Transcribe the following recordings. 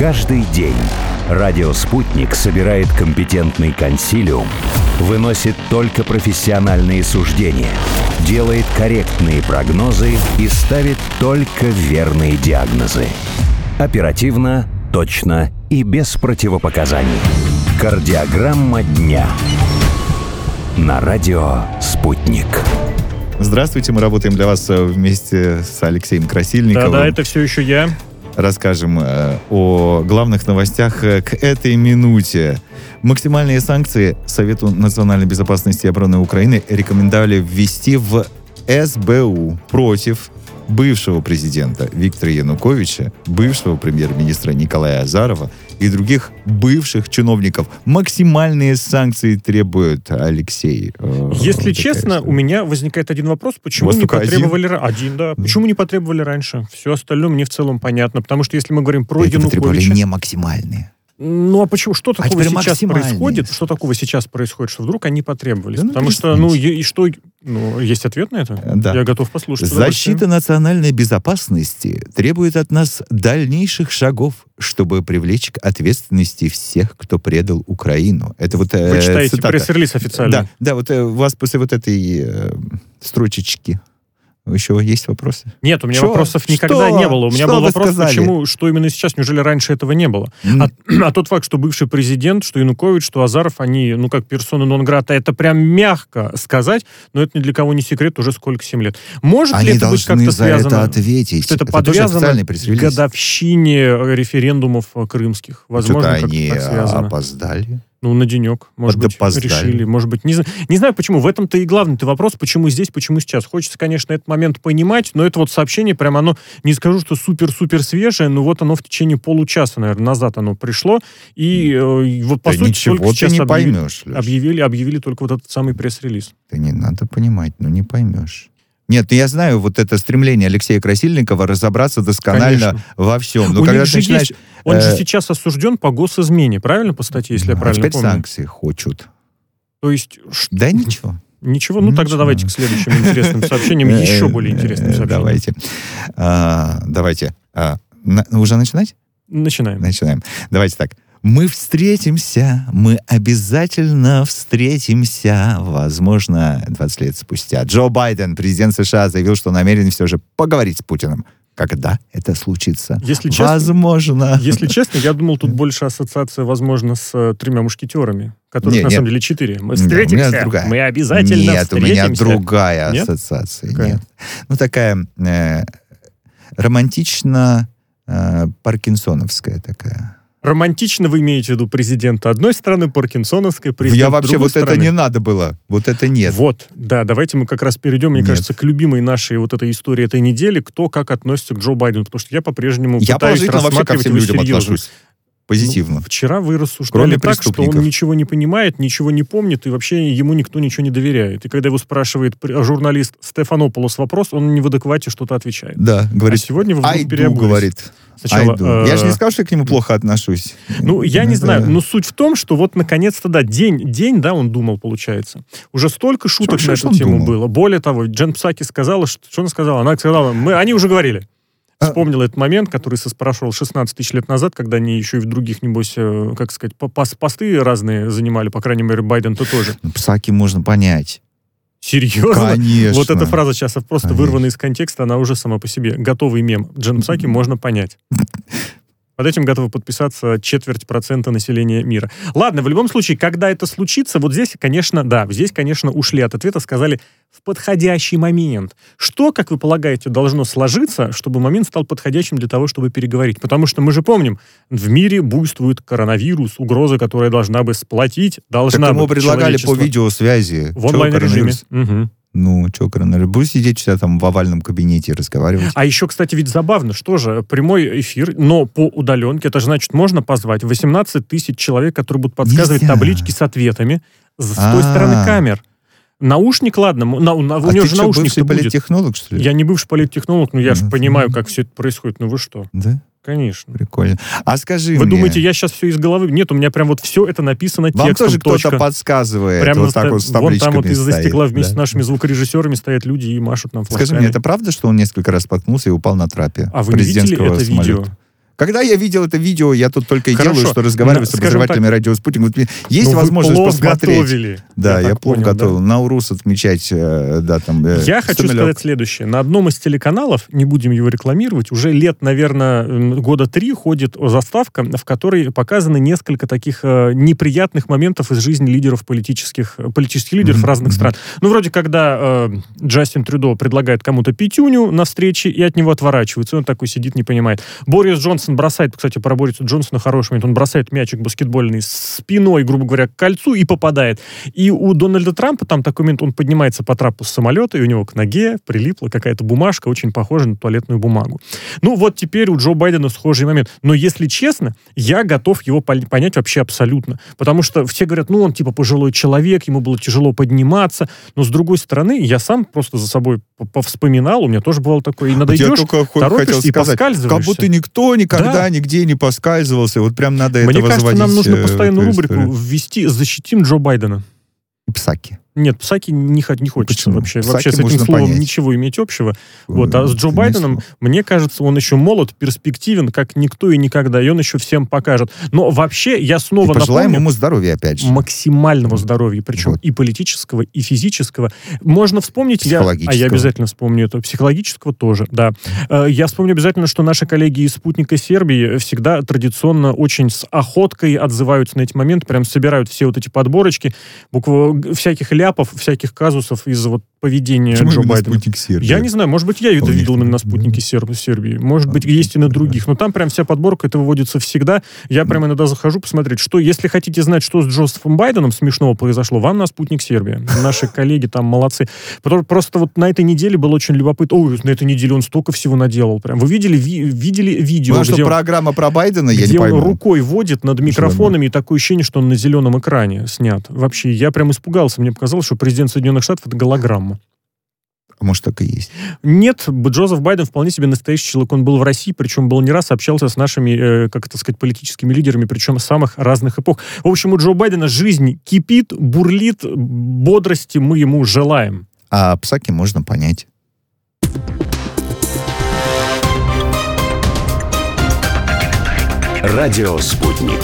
Каждый день радио «Спутник» собирает компетентный консилиум, выносит только профессиональные суждения, делает корректные прогнозы и ставит только верные диагнозы. Оперативно, точно и без противопоказаний. Кардиограмма дня. На радио «Спутник». Здравствуйте, мы работаем для вас вместе с Алексеем Красильниковым. Да, это все еще я. Расскажем о главных новостях к этой минуте. Максимальные санкции Совету национальной безопасности и обороны Украины рекомендовали ввести в СБУ против бывшего президента Виктора Януковича, бывшего премьер-министра Николая Азарова и других бывших чиновников. Максимальные санкции требует Алексей. Если честно, история. У меня возникает один вопрос. Почему не потребовали... Один, да. Почему не потребовали раньше? Все остальное мне в целом понятно. Потому что если мы говорим про Это Януковича... потребовали не максимальные. Ну, а почему? Что такого сейчас максимальные. происходит? Что такого сейчас происходит, что вдруг они потребовались? Да, потому что, и что... есть ответ на это? Да. Я готов послушать. Защита национальной безопасности требует от нас дальнейших шагов, чтобы привлечь к ответственности всех, кто предал Украину. Это вот Вы читаете цитата. пресс-релиз официально? Да, вот у вас после вот этой строчечки еще есть вопросы? Нет, у меня вопросов никогда не было. У меня был вопрос, почему, что именно сейчас, неужели раньше этого не было? А тот факт, что бывший президент, что Янукович, что Азаров, они, как персона нон-грата, это прям мягко сказать, но это ни для кого не секрет уже сколько, 7 лет. Может они ли это быть как-то связано? Это ответить. Что это подвязано к годовщине референдумов крымских? Возможно, что-то они так связано. опоздали. На денек, может быть, решили. Может быть, не знаю почему. В этом-то и главный вопрос, почему здесь, почему сейчас. Хочется, конечно, этот момент понимать, но это вот сообщение, прям оно, не скажу, что супер-супер свежее, но вот оно в течение получаса, наверное, назад оно пришло. И вот, по сути, только сейчас не поймешь, объявили только вот этот самый пресс-релиз. Да не надо понимать, не поймешь. Нет, я знаю вот это стремление Алексея Красильникова разобраться досконально во всем. Но когда начинаешь... Он же сейчас осужден по госизмене, правильно, по статье, если я правильно помню? Теперь санкции хочут. То есть... Да ничего. Ничего? Тогда давайте к следующим интересным сообщениям, еще более интересным сообщениям. Давайте. Уже начинать? Начинаем. Давайте так. Мы встретимся, мы обязательно встретимся, возможно, 20 лет спустя. Джо Байден, президент США, заявил, что намерен все же поговорить с Путиным. Когда это случится? Возможно. Если честно, я думал, тут больше ассоциация, возможно, с 3 мушкетерами, которых на самом деле 4. Мы встретимся, мы обязательно встретимся. Нет, у меня другая ассоциация. Нет. Такая романтично-паркинсоновская такая. Романтично вы имеете в виду президента одной страны, паркинсоновской, президента другой Я вообще страны. Это не надо было. Вот это нет. Давайте мы как раз перейдем, мне кажется, к любимой нашей вот этой истории этой недели, кто как относится к Джо Байдену, потому что я по-прежнему пытаюсь рассматривать ко всем людям отношусь. Позитивно. Вчера вы рассуждали так, что он ничего не понимает, ничего не помнит, и вообще ему никто ничего не доверяет. И когда его спрашивает журналист Стефанополос вопрос, он не в адеквате что-то отвечает. Да, говорит, сегодня вы вдруг переобулись. Говорит. Сначала, я же не сказал, что я к нему плохо отношусь. Я не знаю, но суть в том, что вот наконец-то, день, он думал, получается. Уже столько шуток на эту тему было. Более того, Джен Псаки сказала, что она сказала? Она сказала, они уже говорили. Вспомнила этот момент, который прошел 16 тысяч лет назад, когда они еще и в других, небось, посты разные занимали, по крайней мере, Байден-то тоже. Псаки можно понять. Серьезно? Конечно. Вот эта фраза сейчас просто вырвана из контекста, она уже сама по себе. Готовый мем. Джен Псаки можно понять. Под этим готовы подписаться 0,25% населения мира. Ладно, в любом случае, когда это случится, вот здесь, конечно, ушли от ответа, сказали в подходящий момент. Что, как вы полагаете, должно сложиться, чтобы момент стал подходящим для того, чтобы переговорить? Потому что мы же помним, в мире буйствует коронавирус, угроза, которая должна бы сплотить, должна так бы ему предлагали по видеосвязи. В онлайн-режиме. Коронавирус? Буду сидеть всегда там в овальном кабинете и разговаривать. А еще, кстати, ведь забавно, что же, прямой эфир, но по удаленке, это же значит, можно позвать 18 тысяч человек, которые будут подсказывать таблички с ответами с той стороны камер. Наушник, ладно, у него же наушник бывший политтехнолог, что ли? Я не бывший политтехнолог, но я же понимаю, как все это происходит. Вы что? Да? Конечно. Прикольно. А скажи Вы думаете, я сейчас все из головы? Нет, у меня прям вот все это написано текстом. Вам тоже кто-то подсказывает, прямо вот так вот с табличками вон там из-за стоит, стекла вместе с нашими звукорежиссерами стоят люди и машут нам флажками. Скажи мне, это правда, что он несколько раз споткнулся и упал на трапе А вы не видели это самолета? видео? Когда я видел это видео, я тут только и делаю, что разговариваю с обозревателями радио «Спутник». Вот есть возможность посмотреть. Готовили. Да, я плов готовил. Да. Наурус отмечать, да, там... Я хочу сказать следующее. На одном из телеканалов, не будем его рекламировать, уже лет, наверное, года 3 ходит заставка, в которой показаны несколько таких неприятных моментов из жизни лидеров политических лидеров разных стран. Ну, вроде когда Джастин Трюдо предлагает кому-то пятюню на встрече и от него отворачивается, он такой сидит, не понимает. Борис Джонсон бросает, кстати, про Бориса Джонсона хороший момент, он бросает мячик баскетбольный спиной, грубо говоря, к кольцу и попадает. И у Дональда Трампа там такой момент, он поднимается по трапу с самолета, и у него к ноге прилипла какая-то бумажка, очень похожая на туалетную бумагу. Ну, вот теперь у Джо Байдена схожий момент. Но, если честно, я готов его понять вообще абсолютно. Потому что все говорят, ну, он типа пожилой человек, ему было тяжело подниматься. Но, с другой стороны, я сам просто за собой повспоминал, у меня тоже бывало такое, и надойдешь, торопишься и поскальзываешься. Как будто никто никогда нигде не поскальзывался. Вот прям надо это возводить. Мне кажется, нам нужно постоянную рубрику ввести «Защитим Джо Байдена». Псаки. Нет, Псаки не хочется. Почему? Вообще с этим словом понять. Ничего иметь общего. Вот. А с Джо Байденом, мне кажется, он еще молод, перспективен, как никто и никогда. И он еще всем покажет. Но вообще, я снова напомню... Пожелаем ему здоровья, опять же. Максимального здоровья. Причем и политического, и физического. Можно вспомнить... Я обязательно вспомню это. Психологического тоже, да. Я вспомню обязательно, что наши коллеги из «Спутника» Сербии всегда традиционно очень с охоткой отзываются на эти моменты, прям собирают все вот эти подборочки, всяких ляпов, всяких казусов из вот поведения Джо Байдена. Я не знаю, может быть, я это видел именно на «Спутнике» Сербии. Может быть, есть и на других. Но там прям вся подборка, это выводится всегда. Я прям иногда захожу посмотреть, что, если хотите знать, что с Джозефом Байденом смешного произошло, вам на «Спутник» Сербия. Наши коллеги там молодцы. Просто вот на этой неделе было очень любопытно. Ой, на этой неделе он столько всего наделал. Прям. Вы видели видео? Ну, что программа про Байдена, я не пойму. Где он рукой водит над микрофонами, и такое ощущение, что он на зеленом экране снят. Вообще, я прям испугался. Мне показалось, что президент Соединенных Штатов — это голограмма. А может, так и есть? Нет, Джозеф Байден вполне себе настоящий человек. Он был в России, причем был не раз, общался с нашими, как это сказать, политическими лидерами, причем самых разных эпох. В общем, у Джо Байдена жизнь кипит, бурлит, бодрости мы ему желаем. А Псаки можно понять. Радио «Спутник».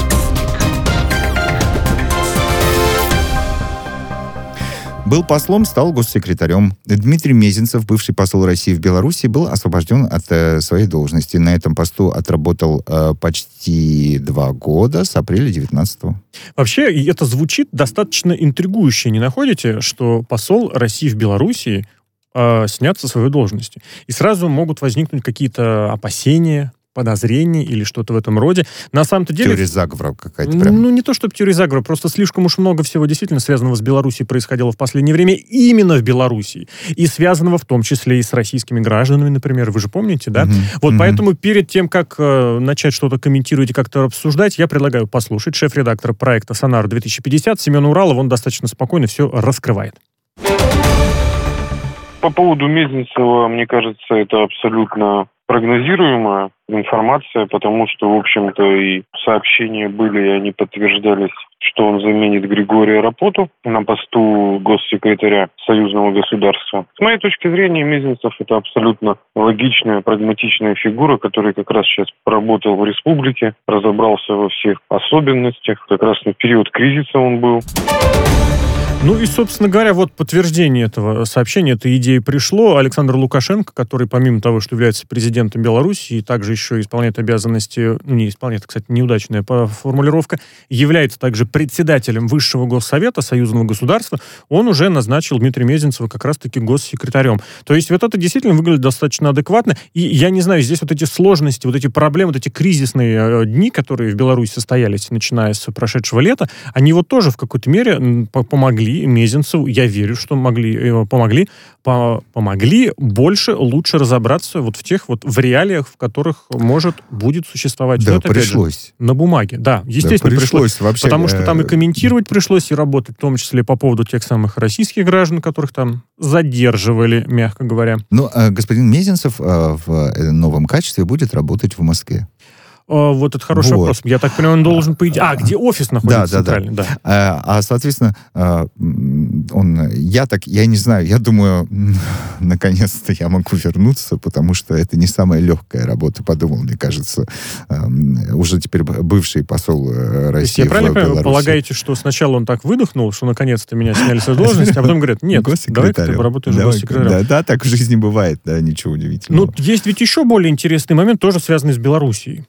Был послом, стал госсекретарем. Дмитрий Мезенцев, бывший посол России в Беларуси, был освобожден от своей должности. На этом посту отработал почти 2 года, с апреля 19-го. Вообще, это звучит достаточно интригующе, не находите, что посол России в Беларуси снят со своей должности? И сразу могут возникнуть какие-то опасения, подозрений или что-то в этом роде. На самом-то деле... Теория заговора какая-то прям. Ну, не то, чтобы теория заговора, просто слишком уж много всего действительно связанного с Белоруссией происходило в последнее время именно в Белоруссии. И связанного в том числе и с российскими гражданами, например. Вы же помните, да? Вот поэтому перед тем, как начать что-то комментировать и как-то обсуждать, я предлагаю послушать шеф-редактора проекта «Сонар-2050» Семена Уралова. Он достаточно спокойно все раскрывает. По поводу Мезенцева, мне кажется, это абсолютно прогнозируемая информация, потому что, в общем-то, и сообщения были, и они подтверждались, что он заменит Григория Рапоту на посту госсекретаря союзного государства. С моей точки зрения, Мезенцев — это абсолютно логичная, прагматичная фигура, который как раз сейчас поработал в республике, разобрался во всех особенностях. Как раз на период кризиса он был. Ну и, собственно говоря, вот подтверждение этого сообщения, этой идеи пришло. Александр Лукашенко, который, помимо того, что является президентом Беларуси и также еще исполняет обязанности, ну не исполняет, кстати, неудачная формулировка, является также председателем Высшего Госсовета Союзного государства, он уже назначил Дмитрия Мезенцева как раз-таки госсекретарем. То есть вот это действительно выглядит достаточно адекватно. И я не знаю, здесь вот эти сложности, вот эти проблемы, вот эти кризисные дни, которые в Беларуси состоялись, начиная с прошедшего лета, они вот тоже в какой-то мере помогли Мезенцеву, я верю, что помогли больше, лучше разобраться вот в тех вот в реалиях, в которых будет существовать. Да, это, пришлось. Же, на бумаге, да. Естественно, да, пришлось вообще, потому что там и комментировать пришлось, и работать, в том числе по поводу тех самых российских граждан, которых там задерживали, мягко говоря. Ну, господин Мезенцев в новом качестве будет работать в Москве. Вот это хороший вопрос. Я так понимаю, он должен по идее... где офис находится центральный? Да. Соответственно, я не знаю, я думаю, наконец-то я могу вернуться, потому что это не самая легкая работа, подумал, мне кажется, уже теперь бывший посол России в Беларуси. Я правильно полагаете, что сначала он так выдохнул, что наконец-то меня сняли с должности, а потом говорят, нет, давай-ка ты поработаешь госсекретарем. Да, так в жизни бывает, да, ничего удивительного. Ну, есть ведь еще более интересный момент, тоже связанный с Белоруссией.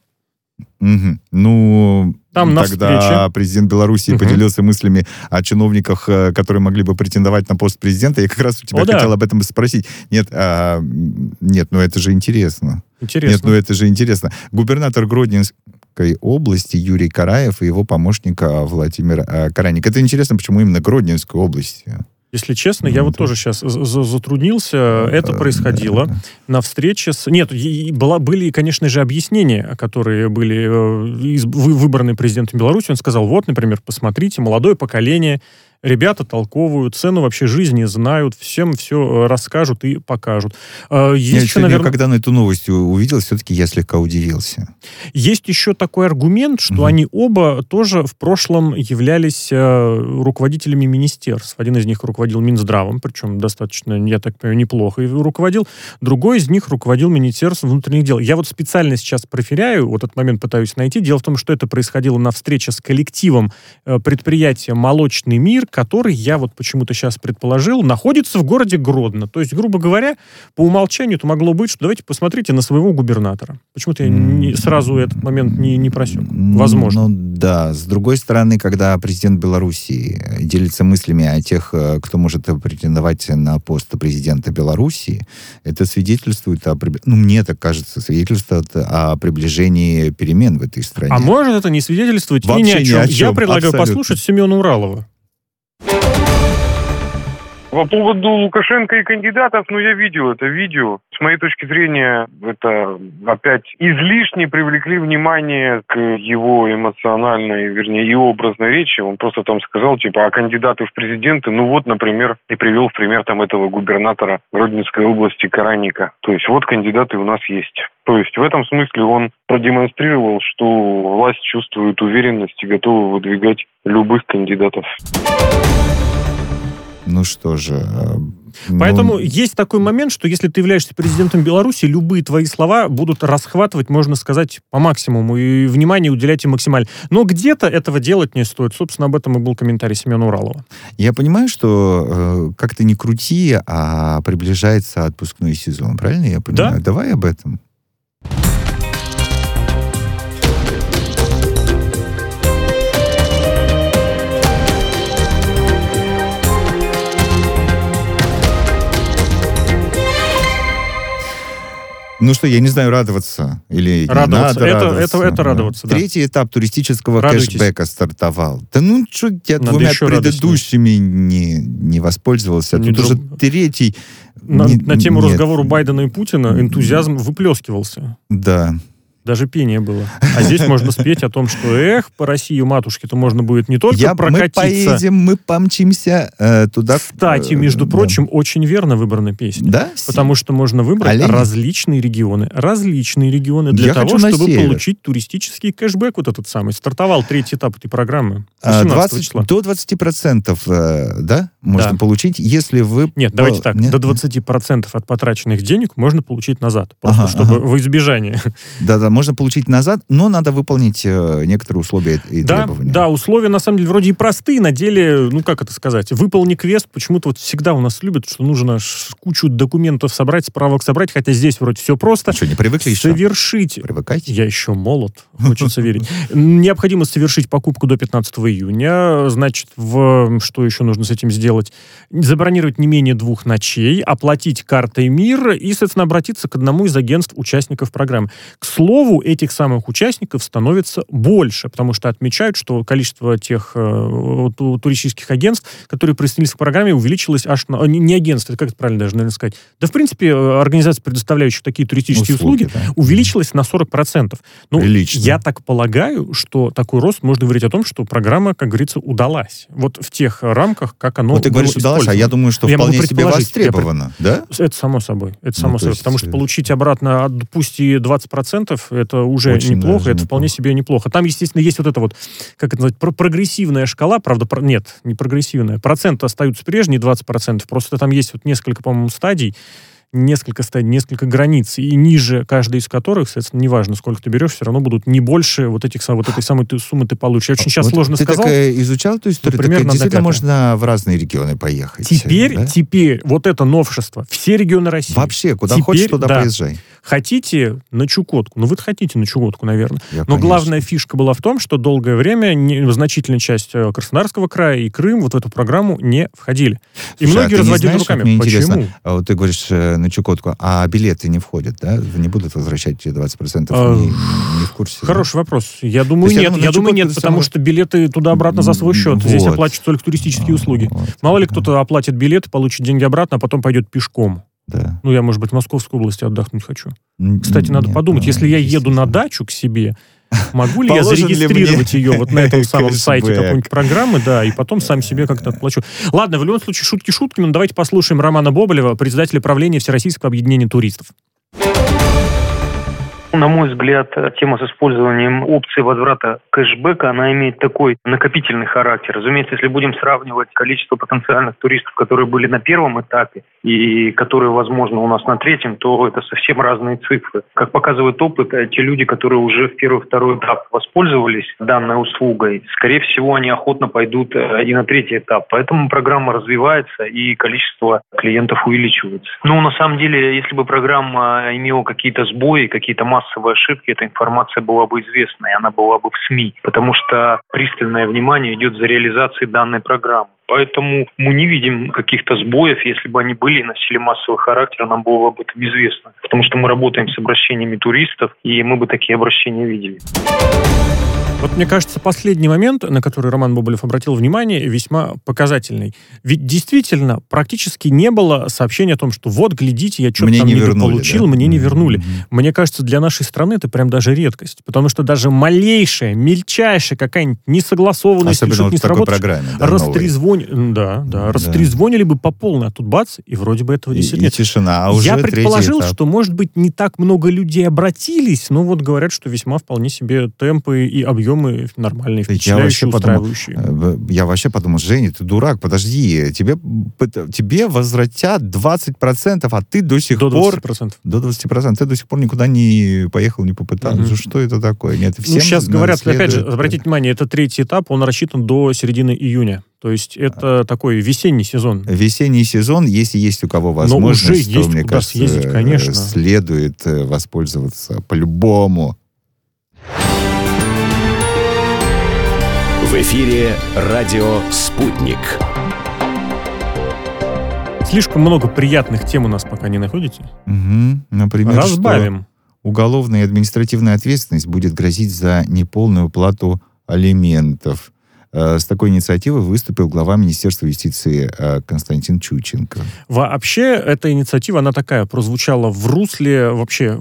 Ну, там тогда президент Беларуси поделился мыслями о чиновниках, которые могли бы претендовать на пост президента. Я как раз у тебя хотел об этом спросить. Нет, ну это же интересно. Нет, ну это же интересно. Губернатор Гродненской области Юрий Караев и его помощник Владимир Караник. Это интересно, почему именно Гродненской области? Если честно, я вот тоже сейчас затруднился. Это происходило на встрече с... Нет, были, конечно же, объяснения, которые были выбраны президентом Беларуси. Он сказал, вот, например, посмотрите, молодое поколение, ребята толковую, цену вообще жизни знают, всем все расскажут и покажут. Есть еще, наверное... Когда на эту новость увидел, все-таки я слегка удивился. Есть еще такой аргумент, что они оба тоже в прошлом являлись руководителями министерств. Один из них руководил Минздравом, причем достаточно, я так понимаю, неплохо руководил. Другой из них руководил Министерством внутренних дел. Я вот специально сейчас проверяю, вот этот момент пытаюсь найти. Дело в том, что это происходило на встрече с коллективом предприятия «Молочный мир», который, я вот почему-то сейчас предположил, находится в городе Гродно. То есть, грубо говоря, по умолчанию это могло быть, что давайте посмотрите на своего губернатора. Почему-то я сразу этот момент не просек. Возможно. Ну да, с другой стороны, когда президент Беларуси делится мыслями о тех, кто может претендовать на пост президента Беларуси, это свидетельствует мне так кажется, свидетельствует о приближении перемен в этой стране. А может это не свидетельствовать вообще ни о чем? Я предлагаю абсолютно послушать Семена Уралова. По поводу Лукашенко и кандидатов, я видел это видео. С моей точки зрения, это опять излишне привлекли внимание к его эмоциональной, вернее, и образной речи. Он просто там сказал, а кандидаты в президенты, например, и привел в пример этого губернатора Гродненской области Караника. То есть вот кандидаты у нас есть. То есть в этом смысле он продемонстрировал, что власть чувствует уверенность и готова выдвигать любых кандидатов. Ну что же... Поэтому есть такой момент, что если ты являешься президентом Беларуси, любые твои слова будут расхватывать, можно сказать, по максимуму, и внимание уделять им максимально. Но где-то этого делать не стоит. Собственно, об этом и был комментарий Семена Уралова. Я понимаю, что как ты ни крути, а приближается отпускной сезон. Правильно я понимаю? Да. Давай об этом. Ну что, я не знаю, радоваться или радоваться. Не надо радоваться. Это радоваться, да. Третий этап туристического кэшбэка стартовал. Да что я надо двумя предыдущими не воспользовался. Тут уже третий... На тему разговора Байдена и Путина энтузиазм выплескивался. Да. Даже пение было. А здесь можно спеть о том, что, по России, матушке-то можно будет не только прокатиться. Мы поедем, мы помчимся туда. Кстати, между прочим, очень верно выбрана песня. Да? Потому что можно выбрать различные регионы для того, чтобы получить туристический кэшбэк вот этот самый. Стартовал третий этап этой программы. 18 числа. До 20%, да? Можно получить, если вы... Нет, давайте так. До 20% от потраченных денег можно получить назад. Просто чтобы во избежание. Да, можно получить назад, но надо выполнить некоторые условия и требования. Да, условия, на самом деле, вроде и простые, на деле, как это сказать, выполни квест, почему-то вот всегда у нас любят, что нужно кучу документов собрать, справок собрать, хотя здесь вроде все просто. Что, не привыкли еще? Совершить... Привыкайте. Я еще молод, хочется верить. Необходимо совершить покупку до 15 июня, значит, что еще нужно с этим сделать? Забронировать не менее 2 ночей, оплатить картой МИР и, соответственно, обратиться к одному из агентств участников программы. К слову, этих самых участников становится больше, потому что отмечают, что количество тех туристических агентств, которые присоединились к программе, увеличилось аж на... Не агентств, это как это правильно даже, наверное, сказать. Да, в принципе, организаций, предоставляющих такие туристические услуги, увеличилось на 40%. Я так полагаю, что такой рост можно говорить о том, что программа, как говорится, удалась. Вот в тех рамках, как оно было. Ты говоришь, удалась, а я думаю, что вполне себе востребовано. Да? Это само собой. Потому что получить обратно, пусть и 20%, Это уже Очень неплохо, даже это вполне себе неплохо. Там, естественно, есть вот это вот, как это назвать, прогрессивная шкала, правда, нет, не прогрессивная. Проценты остаются прежние, 20%, просто там есть вот несколько, по-моему, стадий, несколько границ, и ниже каждой из которых, соответственно, неважно, сколько ты берешь, все равно будут не больше вот этой самой суммы ты получишь. Я очень сейчас сложно ты сказал. Ты изучал эту историю? Ну, примерно Действительно, можно в разные регионы поехать. Теперь вот это новшество. Все регионы России. Вообще, куда хочешь, туда приезжай. Хотите на Чукотку? Вы хотите на Чукотку, наверное. Но главная фишка была в том, что долгое время значительная часть Краснодарского края и Крым вот в эту программу не входили. И многие разводили руками. Почему? Ты говоришь на Чукотку, а билеты не входят, да? Не будут возвращать тебе 20%? Не в курсе? Хороший вопрос. Я думаю, нет, потому что билеты туда-обратно за свой счет. Здесь оплачивают только туристические услуги. Мало ли кто-то оплатит билеты, получит деньги обратно, а потом пойдет пешком. Да. Я, может быть, в Московской области отдохнуть хочу. Кстати, надо подумать, если я еду на дачу к себе, могу ли я зарегистрировать ее вот на этом самом сайте какой-нибудь программы, да, и потом сам себе как-то отплачу. Ладно, в любом случае, шутки шутками, но давайте послушаем Романа Боболева, председателя правления Всероссийского объединения туристов. На мой взгляд, тема с использованием опции возврата кэшбэка, она имеет такой накопительный характер. Разумеется, если будем сравнивать количество потенциальных туристов, которые были на первом этапе и которые, возможно, у нас на третьем, то это совсем разные цифры. Как показывает опыт, те люди, которые уже в первый и второй этап воспользовались данной услугой, скорее всего, они охотно пойдут и на третий этап. Поэтому программа развивается и количество клиентов увеличивается. На самом деле, если бы программа имела какие-то сбои, какие-то массовые ошибки, эта информация была бы известна, и она была бы в СМИ, потому что пристальное внимание идет за реализацией данной программы. Поэтому мы не видим каких-то сбоев. Если бы они были и носили массовый характер, нам было бы об этом известно. Потому что мы работаем с обращениями туристов, и мы бы такие обращения видели. Вот мне кажется, последний момент, на который Роман Боболев обратил внимание, весьма показательный. Ведь действительно практически не было сообщения о том, что вот, глядите, я что-то там недополучил, мне не вернули. Мне кажется, для нашей страны это прям даже редкость. Потому что даже малейшая, мельчайшая какая-нибудь несогласованность, особенно что-то не сработает, программе, растрезвонили бы по полной, а тут бац, и вроде бы этого действительно нет. И тишина, а уже я предположил, что, может быть, не так много людей обратились, но вот говорят, что весьма вполне себе темпы и объемы нормальные, впечатляющие, устраивающие. Я вообще подумал, Женя, ты дурак, подожди, тебе возвратят 20%, а ты до сих пор... До 20%. Ты до сих пор никуда не поехал, не попытался. Что это такое? Нет, всем сейчас говорят, опять же, обратите внимание, это третий этап, он рассчитан до середины июня. То есть это такой весенний сезон. Весенний сезон, если есть у кого возможность, но уже есть мне куда кажется, съездить, конечно. Следует воспользоваться по-любому. В эфире радио «Спутник». Слишком много приятных тем у нас пока не находите. Например, разбавим. Что уголовная и административная ответственность будет грозить за неполную уплату алиментов. С такой инициативой выступил глава Министерства юстиции Константин Чученко. Вообще, эта инициатива, она такая, прозвучала в русле вообще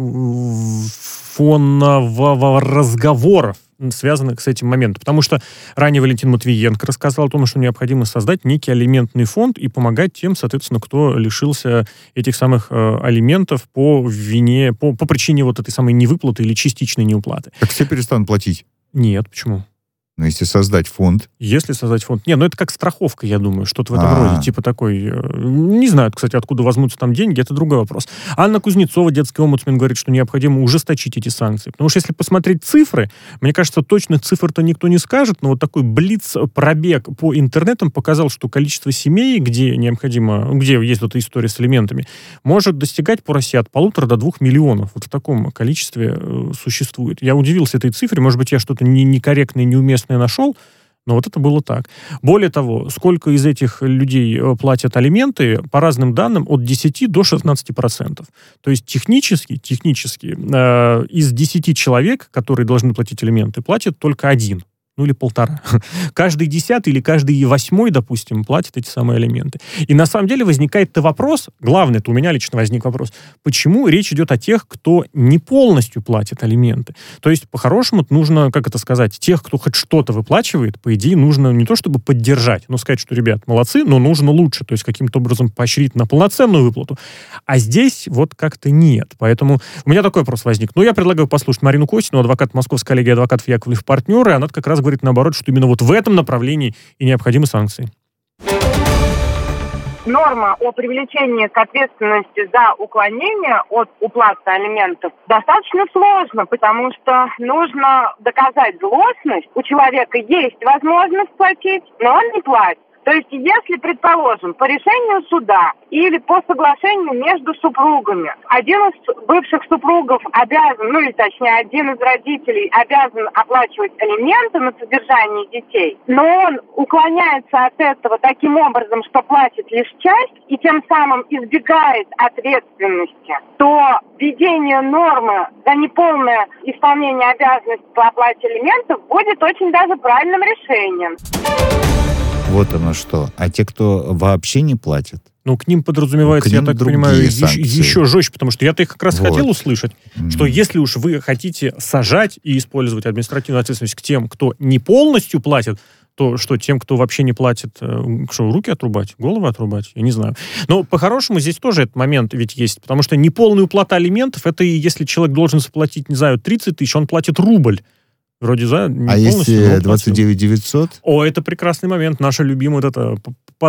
фонового разговоров, связанных с этим моментом. Потому что ранее Валентин Матвиенко рассказал о том, что необходимо создать некий алиментный фонд и помогать тем, соответственно, кто лишился этих самых алиментов по вине, по причине вот этой самой невыплаты или частичной неуплаты. Так все перестанут платить? Нет, почему? Но если создать фонд... Если создать фонд... Не, это как страховка, я думаю, что-то в этом роде. Типа такой... Не знаю, кстати, откуда возьмутся там деньги, это другой вопрос. Анна Кузнецова, детский омбудсмен, говорит, что необходимо ужесточить эти санкции. Потому что если посмотреть цифры, мне кажется, точных цифр-то никто не скажет, но вот такой блиц-пробег по интернетам показал, что количество семей, где есть вот эта история с алиментами, может достигать по России от 1,5 до 2 миллионов. Вот в таком количестве существует. Я удивился этой цифре, может быть, я что-то некорректное, неуместное нашел, но вот это было так. Более того, сколько из этих людей платят алименты, по разным данным, от 10 до 16%. То есть технически из 10 человек, которые должны платить алименты, платит только один. ну или 1,5. Каждый 10-й или каждый 8-й, допустим, платит эти самые алименты. И на самом деле возникает-то вопрос, главный, это у меня лично возник вопрос, почему речь идет о тех, кто не полностью платит алименты? То есть, по-хорошему, нужно, как это сказать, тех, кто хоть что-то выплачивает, по идее, нужно не то чтобы поддержать, но сказать, что, ребят, молодцы, но нужно лучше, то есть каким-то образом поощрить на полноценную выплату. А здесь вот как-то нет. Поэтому у меня такой вопрос возник. Ну, я предлагаю послушать Марину Костину, адвокат Московской коллегии адвокатов Яковлев партнеры. Она как раз говорит наоборот, что именно вот в этом направлении и необходимы санкции. Норма о привлечении к ответственности за уклонение от уплаты алиментов достаточно сложно, потому что нужно доказать злостность. У человека есть возможность платить, но он не платит. То есть, если, предположим, по решению суда или по соглашению между супругами, один из бывших супругов обязан, ну или точнее, один из родителей обязан оплачивать алименты на содержание детей, но он уклоняется от этого таким образом, что платит лишь часть и тем самым избегает ответственности, то введение нормы за неполное исполнение обязанностей по оплате алиментов будет очень даже правильным решением. Вот оно что. А те, кто вообще не платят? Ну, к ним подразумевается, я так понимаю, еще жестче, потому что я-то их как раз хотел услышать, что если уж вы хотите сажать и использовать административную ответственность к тем, кто не полностью платит, то что, тем, кто вообще не платит, что, руки отрубать, головы отрубать? Я не знаю. Но по-хорошему здесь тоже этот момент ведь есть, потому что неполная уплата алиментов, это и если человек должен заплатить, не знаю, 30 тысяч, он платит рубль. Вроде за не а если 29 900? О, это прекрасный момент. Наша любимая вот это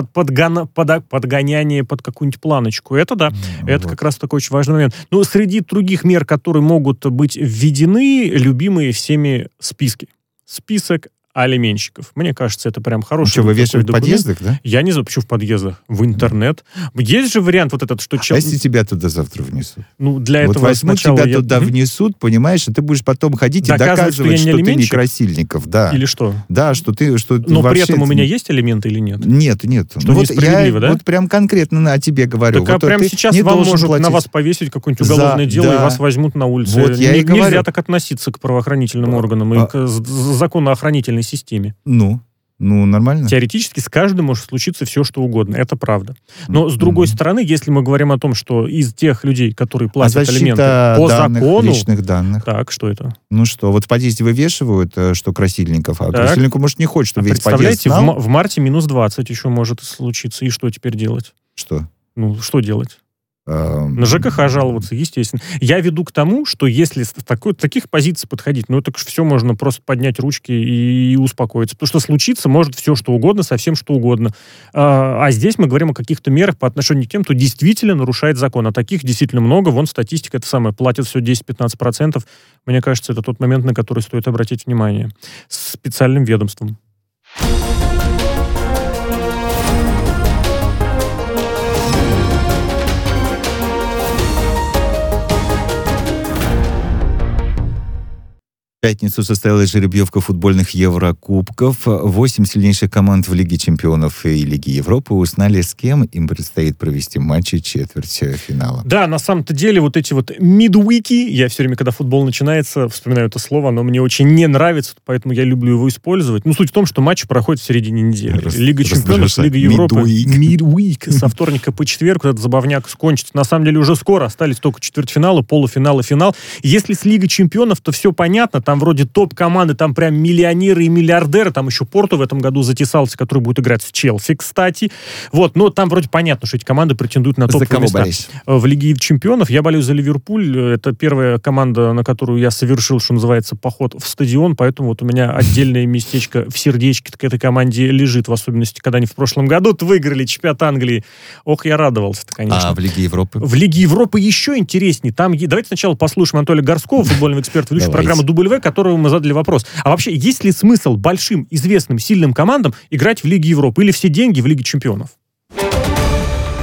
подгоняние под какую-нибудь планочку. Это да, это вот как раз такой очень важный момент. Но среди других мер, которые могут быть введены, любимые всеми списки. Список алименщиков. Мне кажется, это прям хороший... Что, вывешивают в подъездах, да? Я не знаю, почему в подъездах. В интернет. Есть же вариант вот этот, что... А если тебя туда завтра внесут? Ну, для вот этого возьмут тебя туда внесут, понимаешь, и ты будешь потом ходить и доказывать, что ты не Красильников. Да. Или что? Да, что ты... Но при этом у меня есть алименты или нет? Нет. Что вот я да? Вот прям конкретно о тебе говорю. Так, вот а прямо сейчас вам может на вас повесить какое-нибудь уголовное дело, и вас возьмут на улице. Вот я и говорю. Нельзя так относиться к правоохранительным органам и к законоохранительной системе. Ну, нормально. Теоретически с каждым может случиться все, что угодно. Это правда. Но, с другой стороны, если мы говорим о том, что из тех людей, которые платят алименты по закону... личных данных. Так, что это? Ну что, вот в подъезде вывешивают, что Красильников, а Красильнику, может, не хочет, чтобы весь подъезд знал. Представляете, в марте минус 20 еще может случиться. И что теперь делать? Что? Ну, что делать? На ЖКХ жаловаться, естественно. Я веду к тому, что если с таких позиций подходить, ну, так все можно просто поднять ручки и успокоиться. Потому что случится может все, что угодно, совсем что угодно. А здесь мы говорим о каких-то мерах по отношению к тем, кто действительно нарушает закон. А таких действительно много. Вон статистика, это самое, платят все 10-15%. Мне кажется, это тот момент, на который стоит обратить внимание. С специальным ведомством. В пятницу состоялась жеребьевка футбольных Еврокубков. 8 сильнейших команд в Лиге чемпионов и Лиге Европы узнали, с кем им предстоит провести матчи четвертьфинала. Да, на самом-то деле вот эти вот мидуики, я все время, когда футбол начинается, вспоминаю это слово, оно мне очень не нравится, поэтому я люблю его использовать. Ну, суть в том, что матчи проходят в середине недели. Лига чемпионов, Лига Европы. Мидуик. Со вторника по четверг этот забавняк скончится. На самом деле уже скоро, остались только четвертьфиналы, полуфинал и финал. Если с Лигой чемпионов, то все понятно, там вроде топ-команды, там прям миллионеры и миллиардеры, там еще Порту в этом году затесался, который будет играть с Челси, кстати. Вот, но там вроде понятно, что эти команды претендуют на топовые места. В Лиге чемпионов я болею за Ливерпуль, это первая команда, на которую я совершил, что называется, поход в стадион, поэтому вот у меня отдельное местечко в сердечке к этой команде лежит, в особенности, когда они в прошлом году выиграли чемпионат Англии. Ох, я радовался-то, конечно. А в Лиге Европы? В Лиге Европы еще интереснее. Там, давайте сначала послушаем Анатолия Горского, футбольного эксперта, ведущего программы «Дубль В», которому мы задали вопрос. А вообще, есть ли смысл большим, известным, сильным командам играть в Лиге Европы? Или все деньги в Лиге чемпионов?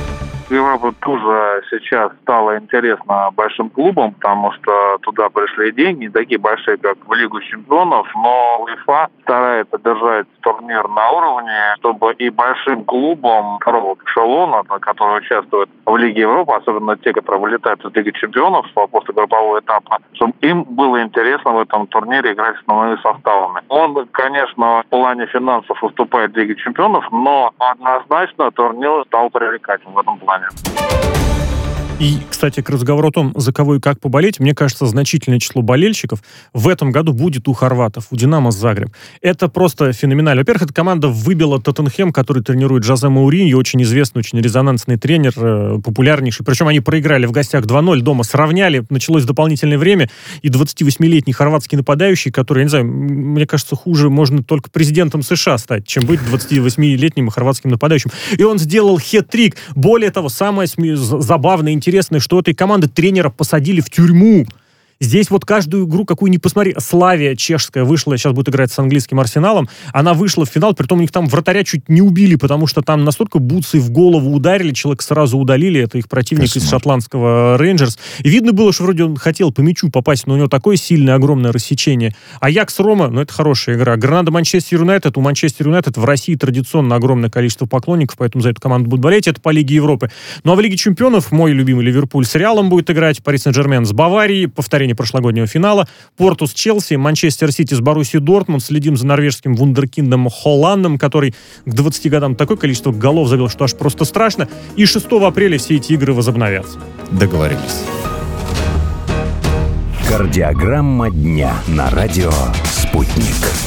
Кубок Европы тоже сейчас стало интересно большим клубам, потому что туда пришли деньги, не такие большие, как в Лигу чемпионов, но УЕФА старается держать турнир на уровне, чтобы и большим клубам второго эшелона, которые участвуют в Лиге Европы, особенно те, которые вылетают из Лиги чемпионов после группового этапа, чтобы им было интересно в этом турнире играть с основными составами. Он, конечно, в плане финансов уступает Лиге чемпионов, но однозначно турнир стал привлекательным в этом плане. И, кстати, к разговору о том, за кого и как поболеть, мне кажется, значительное число болельщиков в этом году будет у хорватов, у «Динамо» Загреб. Это просто феноменально. Во-первых, эта команда выбила Тоттенхэм, который тренирует Жозе Мауриньо, очень известный, очень резонансный тренер, популярнейший. Причем они проиграли в гостях 2-0, дома сравняли, началось дополнительное время, и 28-летний хорватский нападающий, который, я не знаю, мне кажется, хуже можно только президентом США стать, чем быть 28-летним хорватским нападающим. И он сделал хет-трик. Более того, самое забавное, интересно, что этой команды тренера посадили в тюрьму. Здесь вот каждую игру, какую ни посмотри, Славия чешская вышла, сейчас будет играть с английским Арсеналом, она вышла в финал, притом у них там вратаря чуть не убили, потому что там настолько бутсы в голову ударили, человека сразу удалили, это их противник из шотландского Рейнджерс. И видно было, что вроде он хотел по мячу попасть, но у него такое сильное, огромное рассечение. Аякс Рома, ну это хорошая игра. Гранада Манчестер Юнайтед, у Манчестер Юнайтед в России традиционно огромное количество поклонников, поэтому за эту команду будут болеть, это по Лиге Европы. Ну а в Лиге Чемпионов мой любимый Ливерпуль с Реалом будет играть, Пари Сен-Жермен с Баварией, повторение прошлогоднего финала, Порту с Челси, Манчестер Сити с Боруссией Дортмунд, следим за норвежским вундеркиндом Холландом, который к 20 годам такое количество голов забил, что аж просто страшно, и 6 апреля все эти игры возобновятся. Договорились. Кардиограмма дня на радио «Спутник».